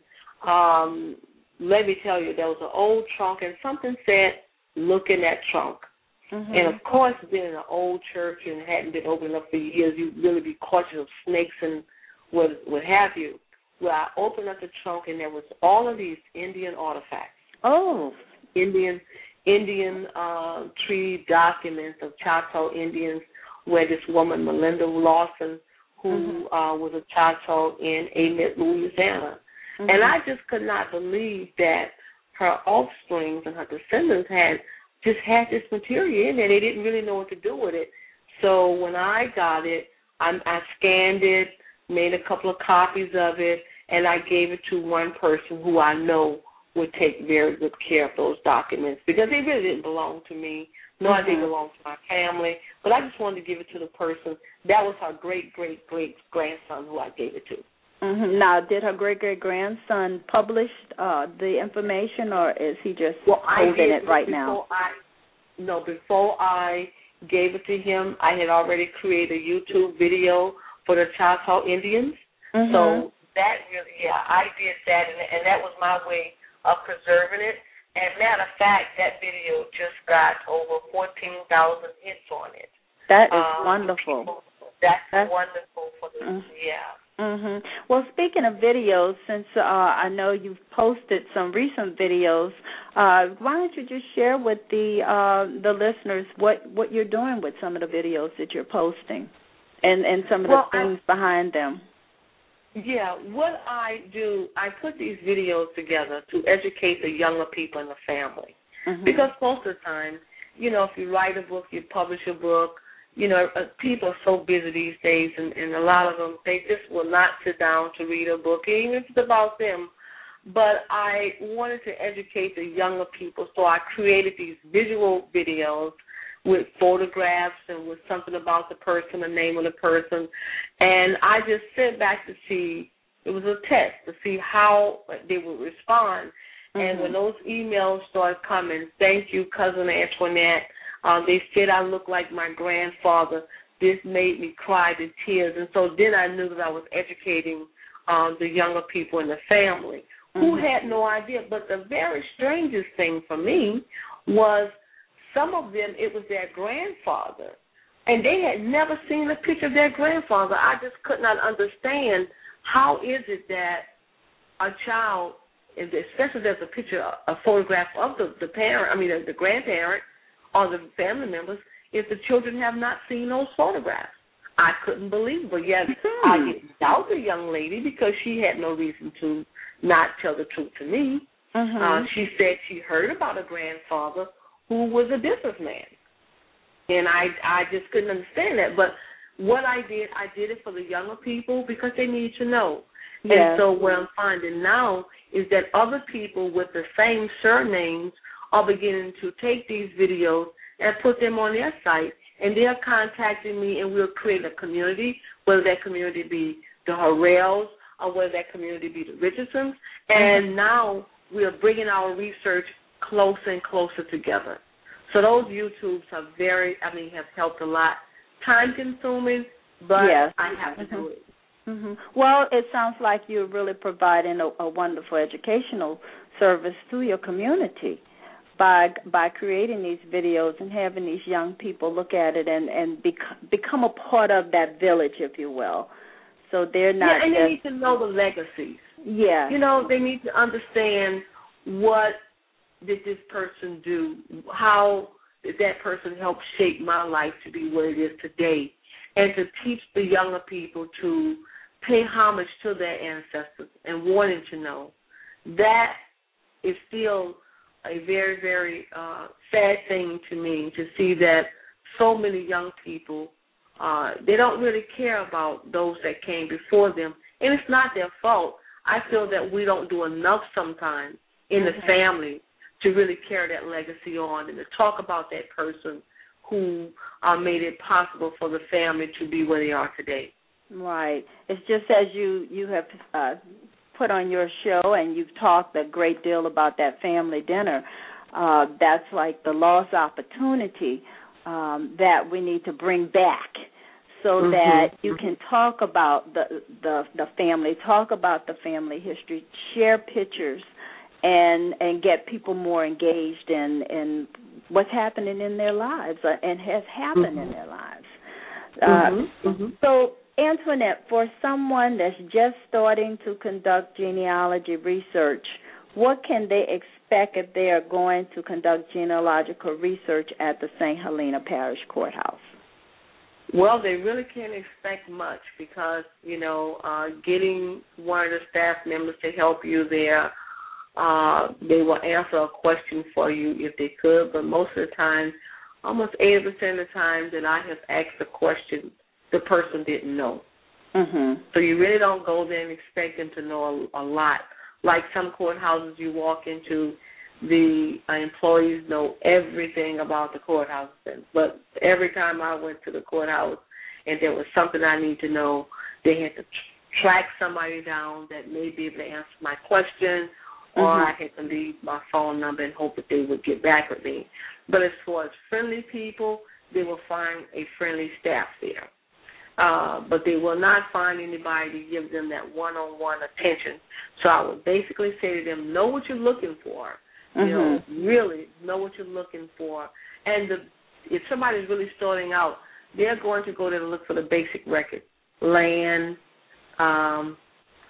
um, let me tell you, there was an old trunk, and something said, look in that trunk. Mm-hmm. And, of course, being in an old church and hadn't been opened up for years, you'd really be cautious of snakes and what, what have you. Well, I opened up the trunk, and there was all of these Indian artifacts. Oh. Indian Indian uh, treaty documents of Choctaw Indians, where this woman, Melinda Lawson, who mm-hmm. uh, was a Choctaw in A M I T, Louisiana. Mm-hmm. And I just could not believe that her offsprings and her descendants had just had this material in there. They didn't really know what to do with it. So when I got it, I, I scanned it, made a couple of copies of it, and I gave it to one person who I know would take very good care of those documents, because they really didn't belong to me, nor mm-hmm. did they belong to my family. But I just wanted to give it to the person. That was her great-great-great-grandson who I gave it to. Mm-hmm. Now, did her great-great-grandson publish uh, the information, or is he just well, holding it right now? I, no, before I gave it to him, I had already created a YouTube video for the Choctaw Indians. Mm-hmm. So that really, yeah, I did that, and, and that was my way of preserving it. And matter of fact, that video just got over fourteen thousand hits on it. That is um, wonderful. People, that's, that's wonderful for the, mm, yeah. Mhm. Well, speaking of videos, since uh, I know you've posted some recent videos, uh, why don't you just share with the uh, the listeners what, what you're doing with some of the videos that you're posting, and, and some of well, the things I, behind them. Yeah, what I do, I put these videos together to educate the younger people in the family. Mm-hmm. Because most of the time, you know, if you write a book, you publish a book, you know, uh, people are so busy these days, and, and a lot of them, they just will not sit down to read a book, even if it's about them. But I wanted to educate the younger people, so I created these visual videos with photographs and with something about the person, the name of the person. And I just sat back to see, it was a test, to see how they would respond. Mm-hmm. And when those emails started coming, thank you, Cousin Antoinette, uh, they said I look like my grandfather. This made me cry to tears. And so then I knew that I was educating um, the younger people in the family mm-hmm. who had no idea. But the very strangest thing for me was some of them, it was their grandfather, and they had never seen a picture of their grandfather. I just could not understand how is it that a child, especially there's a picture, a photograph of the, the parent, I mean the, the grandparent or the family members, if the children have not seen those photographs. I couldn't believe it, but yet mm-hmm. I didn't doubt the young lady because she had no reason to not tell the truth to me. Mm-hmm. Uh, she said she heard about a grandfather who was a businessman. And I I just couldn't understand that. But what I did, I did it for the younger people because they need to know. Yes. And so what I'm finding now is that other people with the same surnames are beginning to take these videos and put them on their site, and they're contacting me, and we'll create a community, whether that community be the Harrells or whether that community be the Richardsons. And mm-hmm. now we're bringing our research closer and closer together. So those YouTubes are very, I mean, have helped a lot. Time-consuming, but yes. I have to mm-hmm. do it. Mm-hmm. Well, it sounds like you're really providing a, a wonderful educational service to your community by by creating these videos and having these young people look at it and, and bec- become a part of that village, if you will. So they're not Yeah, and just, they need to know the legacies. Yeah. You know, they need to understand what did this person do, how did that person help shape my life to be what it is today, and to teach the younger people to pay homage to their ancestors and wanting to know. That is still a very, very uh, sad thing to me, to see that so many young people, uh, they don't really care about those that came before them, and it's not their fault. I feel that we don't do enough sometimes in the mm-hmm. family to really carry that legacy on and to talk about that person who uh, made it possible for the family to be where they are today. Right. It's just as you, you have uh, put on your show and you've talked a great deal about that family dinner, uh, that's like the lost opportunity um, that we need to bring back so mm-hmm. that you can talk about the, the, the family, talk about the family history, share pictures, and and get people more engaged in, in what's happening in their lives uh, and has happened mm-hmm. in their lives. Uh, mm-hmm. Mm-hmm. So, Antoinette, for someone that's just starting to conduct genealogy research, what can they expect if they are going to conduct genealogical research at the Saint Helena Parish Courthouse? Well, they really can't expect much because, you know, uh, getting one of the staff members to help you there, Uh, they will answer a question for you if they could, but most of the time, almost eighty percent of the time that I have asked a question, the person didn't know. Mm-hmm. So you really don't go there and expect them to know a, a lot. Like some courthouses you walk into, the uh, employees know everything about the courthouse. But every time I went to the courthouse and there was something I need to know, they had to tr- track somebody down that may be able to answer my question, or mm-hmm. I had to leave my phone number and hope that they would get back with me. But as far as friendly people, they will find a friendly staff there. Uh, but they will not find anybody to give them that one-on-one attention. So I would basically say to them, know what you're looking for. You know, really know what you're looking for. And the, if somebody's really starting out, they're going to go there to look for the basic records, land, um,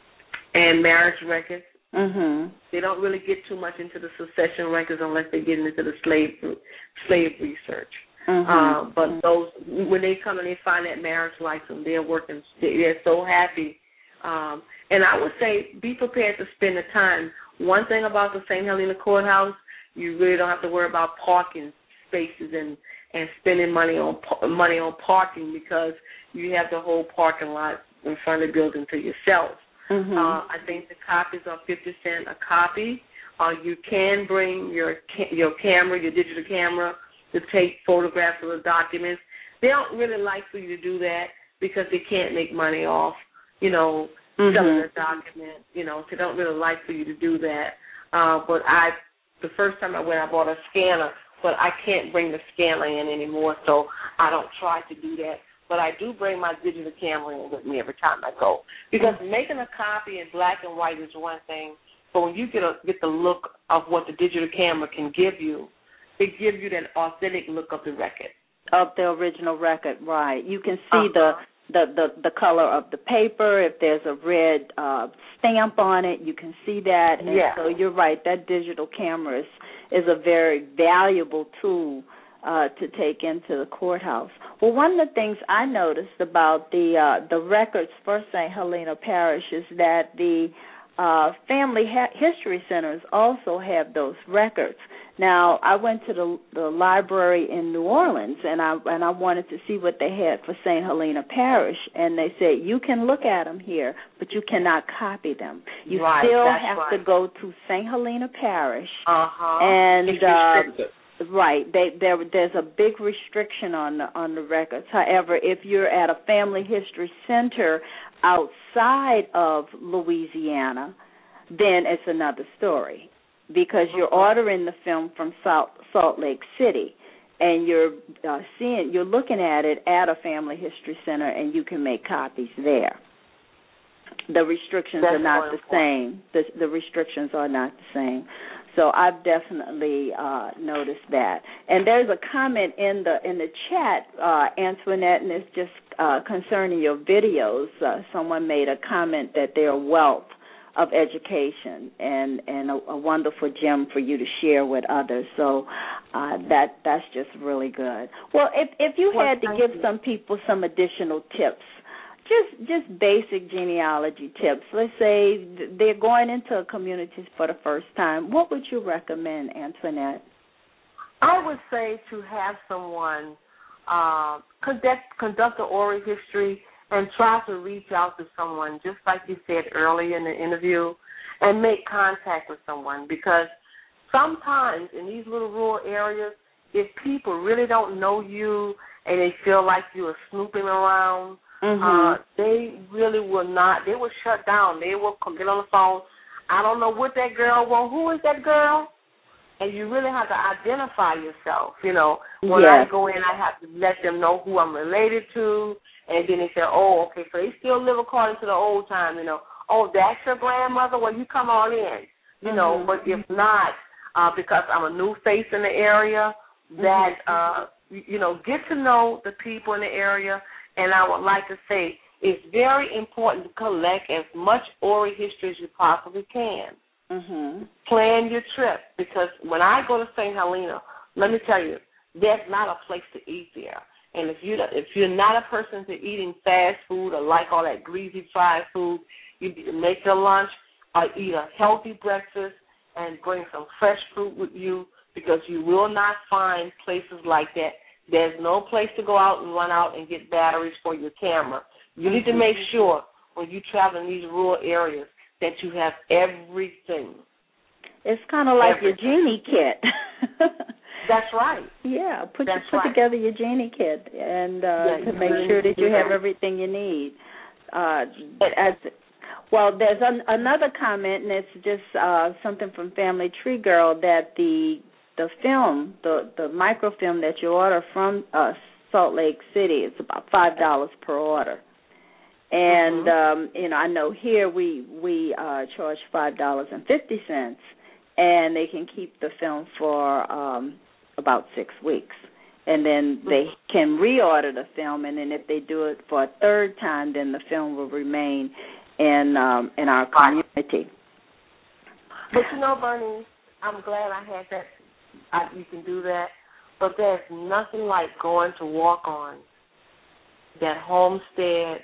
and marriage records. Mm-hmm. They don't really get too much into the succession records unless they get into the slave slave research. Mm-hmm. Um, but those, when they come and they find that marriage license, they're working. They're so happy. Um, and I would say, be prepared to spend the time. One thing about the Saint Helena Courthouse, you really don't have to worry about parking spaces and, and spending money on money on parking because you have the whole parking lot in front of the building to yourself. Mm-hmm. Uh, I think the copies are fifty cents a copy. Uh, you can bring your ca- your camera, your digital camera, to take photographs of the documents. They don't really like for you to do that because they can't make money off, you know, mm-hmm. selling a document. You know, so they don't really like for you to do that. Uh, but I, the first time I went, I bought a scanner, but I can't bring the scanner in anymore, so I don't try to do that. But I do bring my digital camera in with me every time I go. Because making a copy in black and white is one thing, but when you get a, get the look of what the digital camera can give you, it gives you that authentic look of the record. Of the original record, right. You can see uh-huh. the, the, the, the color of the paper. If there's a red uh, stamp on it, you can see that. And yeah. so you're right, that digital camera is, is a very valuable tool Uh, to take into the courthouse. Well, one of the things I noticed about the uh, the records for Saint Helena Parish is that the uh, Family ha- History Centers also have those records. Now, I went to the, the library in New Orleans, and I and I wanted to see what they had for Saint Helena Parish, and they said, you can look at them here, but you cannot copy them. You right, still that's have right. to go to Saint Helena Parish, uh-huh. and it's uh, right, they, there there's a big restriction on the on the records. However, if you're at a family history center outside of Louisiana, then it's another story because you're ordering the film from Salt, Salt Lake City, and you're uh, seeing you're looking at it at a family history center, and you can make copies there. The restrictions That's are not the same. The, the restrictions are not the same. So I've definitely uh, noticed that. And there's a comment in the in the chat, uh, Antoinette, and it's just uh, concerning your videos. Uh, someone made a comment that they're a wealth of education and, and a, a wonderful gem for you to share with others. So uh, that that's just really good. Well, if if you well, had to give you. some people some additional tips, Just just basic genealogy tips. Let's say they're going into a community for the first time. What would you recommend, Antoinette? I would say to have someone uh, conduct, conduct an oral history and try to reach out to someone, just like you said earlier in the interview, and make contact with someone. Because sometimes in these little rural areas, if people really don't know you and they feel like you are snooping around, Mm-hmm. Uh, they really will not, they will shut down. They will come get on the phone. I don't know what that girl wants. Who is that girl? And you really have to identify yourself. You know, when yes. I go in, I have to let them know who I'm related to. And then they say, oh, okay, so they still live according to the old time, you know. Oh, that's your grandmother? Well, you come on in. You mm-hmm. know, but if not, uh, because I'm a new face in the area, that, mm-hmm. uh, you, you know, get to know the people in the area. And I would like to say it's very important to collect as much oral history as you possibly can. Mm-hmm. Plan your trip, because when I go to Saint Helena, let me tell you, there's not a place to eat there. And if, you, if you're not a person to eating fast food or like all that greasy fried food, you make your lunch or eat a healthy breakfast and bring some fresh fruit with you, because you will not find places like that. There's no place to go out and run out and get batteries for your camera. You need to make sure when you travel in these rural areas that you have everything. It's kind of like everything. your genie kit. That's right. Yeah, put That's your, put right. together your genie kit and uh, yeah, to make sure that you have everything you need. Uh, as well, there's an, another comment, and it's just uh, something from Family Tree Girl, that the the film, the, the microfilm that you order from uh, Salt Lake City, it's about five dollars per order. And, mm-hmm. um, you know, I know here we, we uh, charge five dollars and fifty cents. and they can keep the film for um, about six weeks. And then they can reorder the film, and then if they do it for a third time, then the film will remain in um, in our community. But you know, Bernie, I'm glad I had that. I, you can do that, but there's nothing like going to walk on that homestead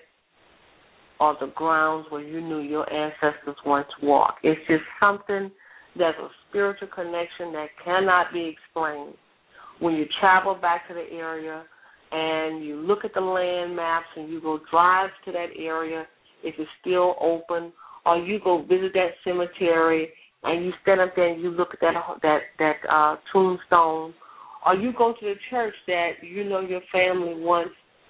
or the grounds where you knew your ancestors once walked. It's just something that's a spiritual connection that cannot be explained. When you travel back to the area and you look at the land maps and you go drive to that area, if it's still open, or you go visit that cemetery and you stand up there and you look at that that that uh, tombstone, or you go to the church that you know your family once,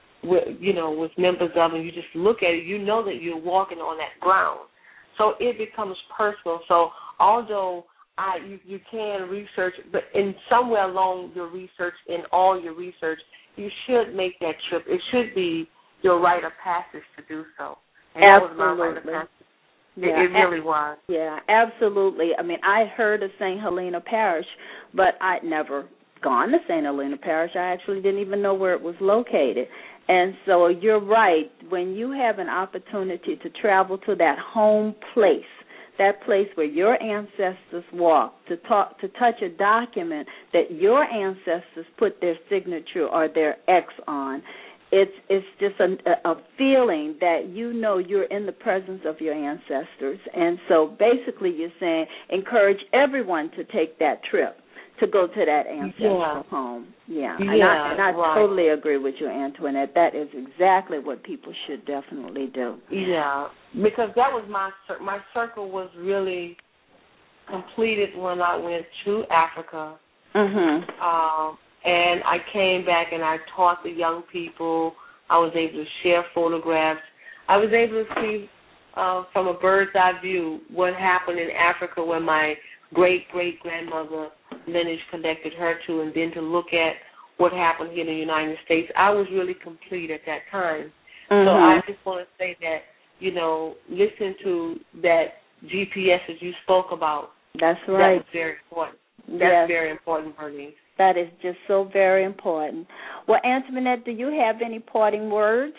you know, was members of, and you just look at it, you know that you're walking on that ground. So it becomes personal. So although I, you, you can research, but in somewhere along your research, in all your research, you should make that trip. It should be your rite of passage to do so. And Absolutely. That was my rite of passage. It, yeah, it really was. Yeah, absolutely. I mean, I heard of Saint Helena Parish, but I'd never gone to Saint Helena Parish. I actually didn't even know where it was located. And so you're right. When you have an opportunity to travel to that home place, that place where your ancestors walked, to talk, to touch a document that your ancestors put their signature or their X on, it's it's just a, a feeling that you know you're in the presence of your ancestors. And so basically you're saying encourage everyone to take that trip, to go to that ancestral yeah. home. Yeah, yeah and I, and I right. totally agree with you, Antoinette. That is exactly what people should definitely do. Yeah, because that was my my circle was really completed when I went to Africa, Mhm. um, and I came back and I taught the young people. I was able to share photographs. I was able to see uh, from a bird's eye view what happened in Africa when my great great grandmother lineage connected her to, and then to look at what happened here in the United States. I was really complete at that time. Mm-hmm. So I just want to say that, you know, listen to that G P S that you spoke about. That's right. That's very important. That's yes. very important, Bernice. That is just so very important. Well, Antoinette, do you have any parting words?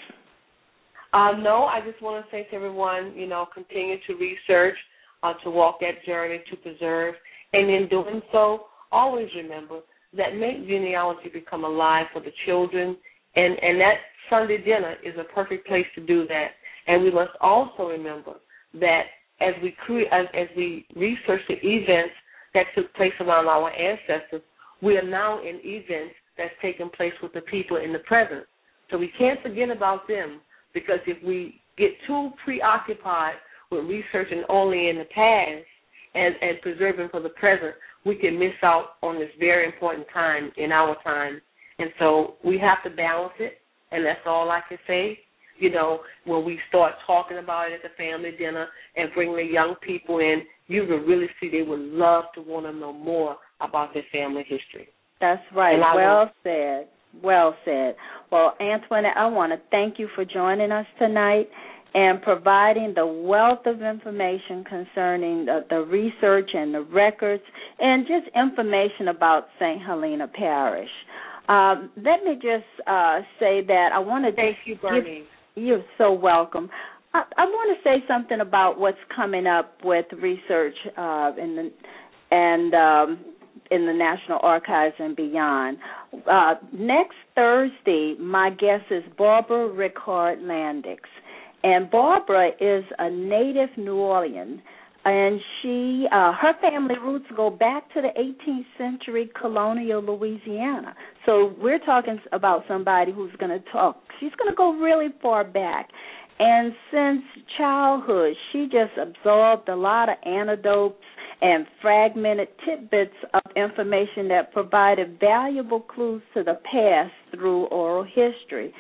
Uh, no, I just want to say to everyone, you know, continue to research, uh, to walk that journey, to preserve, and in doing so, always remember that make genealogy become alive for the children, and, and that Sunday dinner is a perfect place to do that. And we must also remember that as we cre- as, as we research the events that took place around our ancestors, we are now in events that's taking place with the people in the present. So we can't forget about them, because if we get too preoccupied with researching only in the past and, and preserving for the present, we can miss out on this very important time in our time. And so we have to balance it, and that's all I can say. You know, when we start talking about it at the family dinner and bring the young people in, you will really see they would love to want to know more about their family history. That's right. Well want- said. Well said. Well, Antoinette, I want to thank you for joining us tonight and providing the wealth of information concerning the, the research and the records and just information about Saint Helena Parish. Um, let me just uh, say that I want to thank you, Bernie. Give, you're so welcome. I, I want to say something about what's coming up with research uh, in the, and um, in the National Archives and beyond. Uh, next Thursday, my guest is Barbara Rickard Landix. And Barbara is a native New Orleans, and she, uh, her family roots go back to the eighteenth century colonial Louisiana. So we're talking about somebody who's going to talk. She's going to go really far back. And since childhood, she just absorbed a lot of anecdotes and fragmented tidbits of information that provided valuable clues to the past through oral history.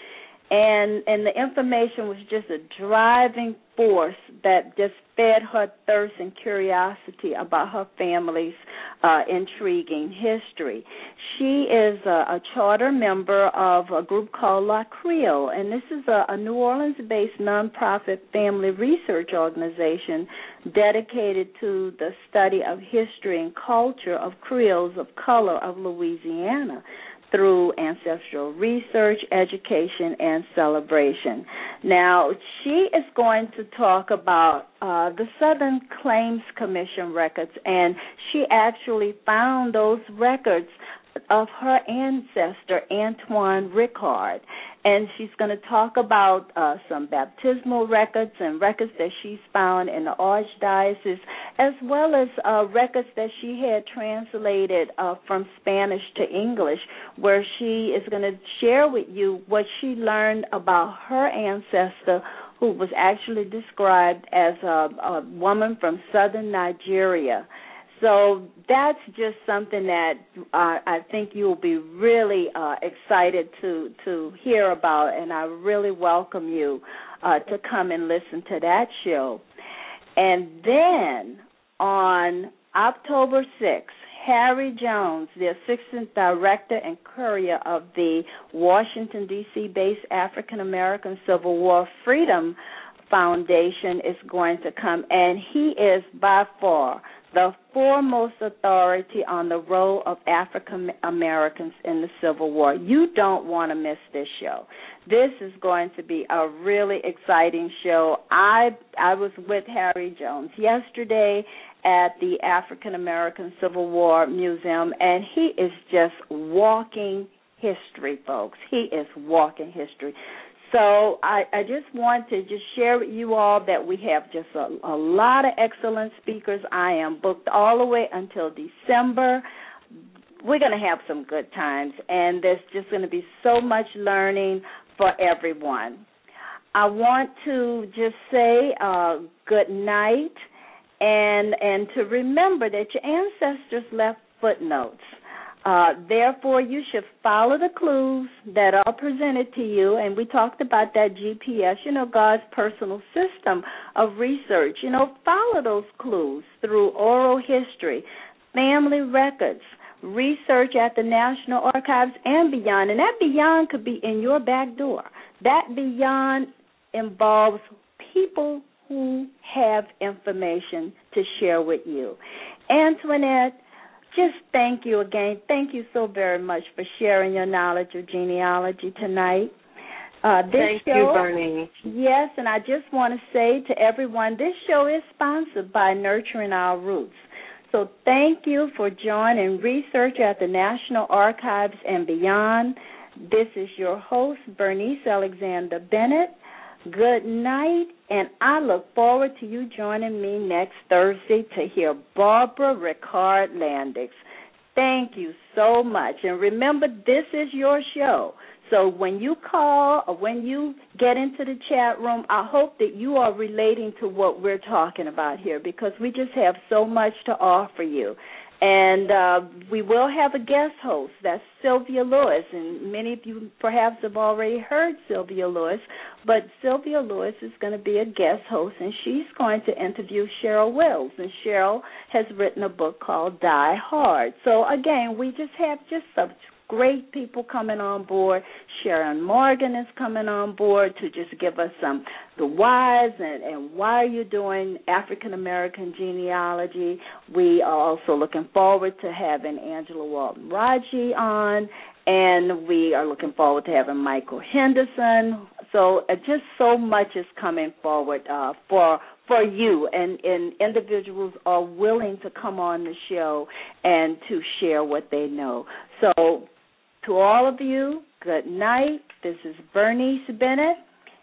And and the information was just a driving force that just fed her thirst and curiosity about her family's uh, intriguing history. She is a, a charter member of a group called La Creole, and this is a, a New Orleans-based nonprofit family research organization dedicated to the study of history and culture of Creoles of color of Louisiana, through ancestral research, education, and celebration. Now, she is going to talk about uh, the Southern Claims Commission records, and she actually found those records of her ancestor, Antoine Ricard. And she's going to talk about uh, some baptismal records and records that she's found in the Archdiocese, as well as uh, records that she had translated uh, from Spanish to English, where she is going to share with you what she learned about her ancestor, who was actually described as a, a woman from southern Nigeria. So that's just something that uh, I think you'll be really uh, excited to, to hear about, and I really welcome you uh, to come and listen to that show. And then on October sixth, Harry Jones, the Assistant Director and Courier of the Washington, D C-based African American Civil War Freedom Foundation, is going to come, and he is by far the foremost authority on the role of African Americans in the Civil War. You don't want to miss this show. This is going to be a really exciting show. I I was with Harry Jones yesterday at the African American Civil War Museum, and he is just walking history, folks. He is walking history. So I, I just want to just share with you all that we have just a, a lot of excellent speakers. I am booked all the way until December. We're going to have some good times, and there's just going to be so much learning for everyone. I want to just say uh, good night, and and to remember that your ancestors left footnotes. Uh, therefore, you should follow the clues that are presented to you, and we talked about that G P S, you know, God's personal system of research. You know, follow those clues through oral history, family records, research at the National Archives, and beyond. And that beyond could be in your back door. That beyond involves people who have information to share with you. Antoinette, just thank you again. Thank you so very much for sharing your knowledge of genealogy tonight. Uh, this thank show, you, Bernie. Yes, and I just want to say to everyone, this show is sponsored by Nurturing Our Roots. So thank you for joining Research at the National Archives and Beyond. This is your host, Bernice Alexander Bennett. Good night, and I look forward to you joining me next Thursday to hear Barbara Ricard Landix. Thank you so much. And remember, this is your show. So when you call or when you get into the chat room, I hope that you are relating to what we're talking about here, because we just have so much to offer you. And uh, we will have a guest host. That's Sylvia Lewis, and many of you perhaps have already heard Sylvia Lewis, but Sylvia Lewis is going to be a guest host, and she's going to interview Cheryl Wills, and Cheryl has written a book called Die Hard. So, again, we just have just such great people coming on board. Sharon Morgan is coming on board to just give us some the whys and, and why are you doing African-American genealogy. We are also looking forward to having Angela Walton Raji on, and we are looking forward to having Michael Henderson. So uh, just so much is coming forward uh, for for you, and, and individuals are willing to come on the show and to share what they know. So to all of you, good night. This is Bernice Bennett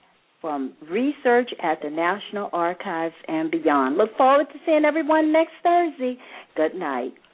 from Research at the National Archives and Beyond. Look forward to seeing everyone next Thursday. Good night.